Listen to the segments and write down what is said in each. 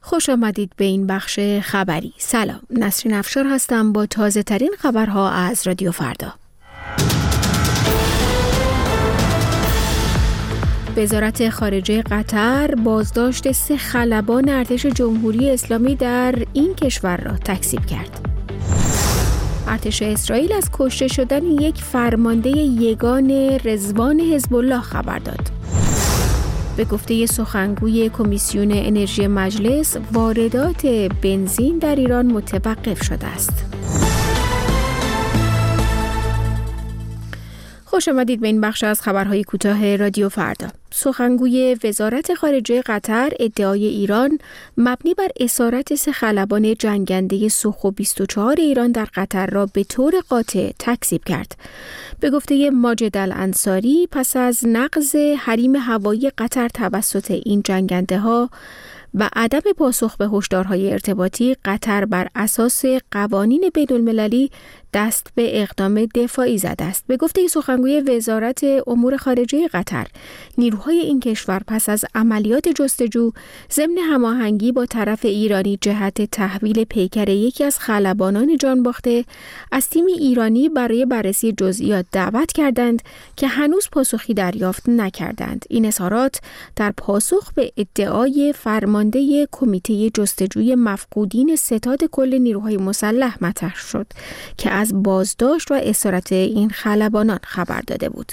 خوش آمدید به این بخش خبری. سلام، نسرین افشار هستم با تازه ترین خبرها از رادیو فردا. وزارت خارجه قطر بازداشت 3 خلبان ارتش جمهوری اسلامی در این کشور را تکذیب کرد. ارتش اسرائیل از کشته شدن یک فرمانده یگان رضوان حزب الله خبر داد. به گفته سخنگوی کمیسیون انرژی مجلس، واردات بنزین در ایران متوقف شده است. خوش آمدید به این بخش از خبرهای کوتاه رادیو فردا. سخنگوی وزارت خارجه قطر ادعای ایران مبنی بر اسارت 3 خلبان جنگنده سوخو 24 ایران در قطر را به طور قاطع تکذیب کرد. به گفته ماجد الانصاری، پس از نقض حریم هوایی قطر توسط این جنگنده ها و عدم پاسخ به هشدارهای ارتباطی، قطر بر اساس قوانین بین‌المللی دست به اقدام دفاعی زده است. به گفته سخنگوی وزارت امور خارجه قطر، نیروهای این کشور پس از عملیات جستجو ضمن هماهنگی با طرف ایرانی جهت تحویل پیکر یکی از خلبانان جان باخته از تیم ایرانی برای بررسی جزئیات دعوت کردند که هنوز پاسخی دریافت نکردند. این اظهارات در پاسخ به ادعای فرمانده کمیته جستجوی مفقودین ستاد کل نیروهای مسلح مطرح شد که از بازداشت و اسارت این خلبانان خبر داده بود.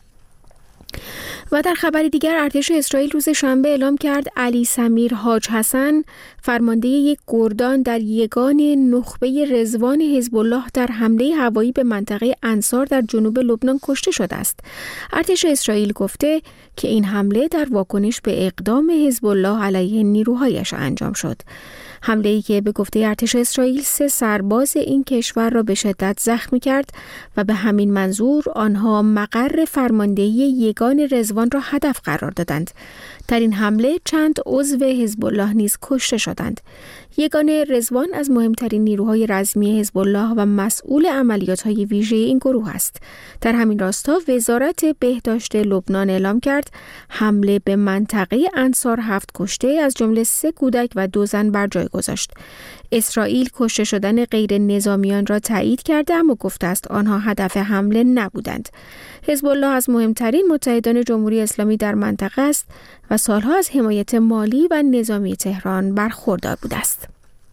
و در خبر دیگر، ارتش اسرائیل روز شنبه اعلام کرد علی سمیر حاج حسن، فرمانده یک گردان در یگان نخبه رضوان حزب الله، در حمله هوایی به منطقه انصار در جنوب لبنان کشته شده است. ارتش اسرائیل گفته که این حمله در واکنش به اقدام حزب الله علیه نیروهایش انجام شد. حمله‌ای که به گفته ارتش اسرائیل 3 سرباز این کشور را به شدت زخمی کرد و به همین منظور آنها مقر فرماندهی یگان رضوان را هدف قرار دادند. در این حمله چند عضو حزب الله نیز کشته شدند. یگان رضوان از مهمترین نیروهای رزمی حزب الله و مسئول عملیات‌های ویژه این گروه است. در همین راستا وزارت بهداشت لبنان اعلام کرد حمله به منطقه انصار 7 کشته از جمله 3 کودک و 2 زن بر جای گذاشت. اسرائیل کشته شدن غیر نظامیان را تایید کرده، اما گفته است آنها هدف حمله نبودند. حزب الله از مهمترین متحدان جمهوری اسلامی در منطقه است و سالها از حمایت مالی و نظامی تهران برخوردار بوده است.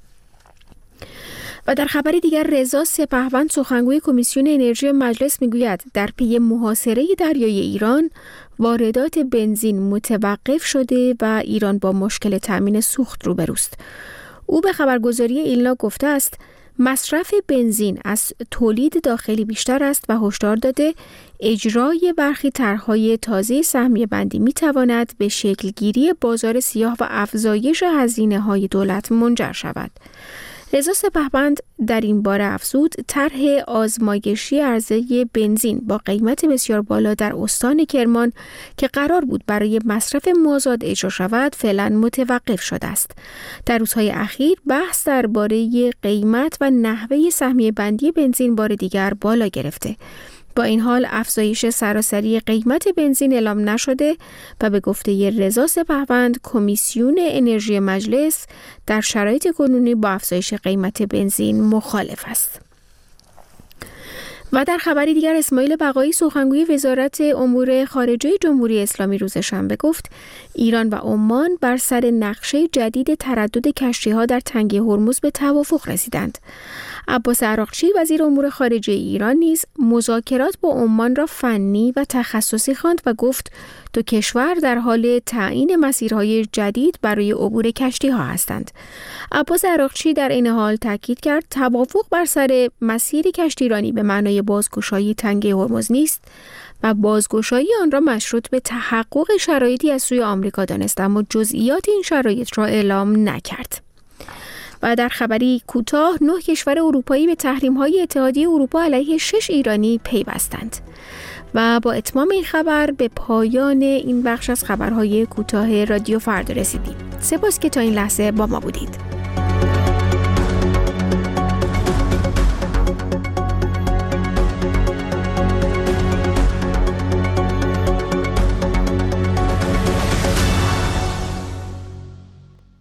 و در خبر دیگر، رضا سپهبند، سخنگوی کمیسیون انرژی مجلس، میگوید در پی محاصره دریایی ایران واردات بنزین متوقف شده و ایران با مشکل تامین سوخت روبروست. او به خبرگزاری ایلنا گفته است مصرف بنزین از تولید داخلی بیشتر است و هشدار داده اجرای برخی طرح‌های تازه سهمیه بندی می‌تواند به شکلگیری بازار سیاه و افزایش هزینه‌های دولت منجر شود. رضا سپهبند در این باره افزود طرح آزمایشی عرضه بنزین با قیمت بسیار بالا در استان کرمان که قرار بود برای مصرف مازاد اجرا شود فعلا متوقف شده است. در روزهای اخیر بحث درباره قیمت و نحوه سهمیه بندی بنزین بار دیگر بالا گرفته. با این حال افزایش سراسری قیمت بنزین اعلام نشده و به گفته رضا سپهبند کمیسیون انرژی مجلس در شرایط کنونی با افزایش قیمت بنزین مخالف است. و در خبری دیگر، اسماعیل بقایی، سخنگوی وزارت امور خارجه جمهوری اسلامی، روز شنبه گفت ایران و عمان بر سر نقشه جدید تردد کشتی‌ها در تنگه هرمز به توافق رسیدند. عباس عراقچی، وزیر امور خارجه ایران، نیز مذاکرات با عمان را فنی و تخصصی خواند و گفت دو کشور در حال تعیین مسیرهای جدید برای عبور کشتی‌ها هستند. عباس عراقچی در این حال تاکید کرد توافق بر سر مسیر کشتیرانی به معنای بازگشایی تنگه هرمز نیست و بازگشایی آن را مشروط به تحقق شرایطی از سوی آمریکا دانست، اما جزئیات این شرایط را اعلام نکرد. و در خبری کوتاه، 9 کشور اروپایی به تحریم‌های اتحادیه اروپا علیه 6 ایرانی پیوستند. و با اتمام این خبر به پایان این بخش از خبرهای کوتاه رادیو فردا رسیدیم. سپاس که تا این لحظه با ما بودید.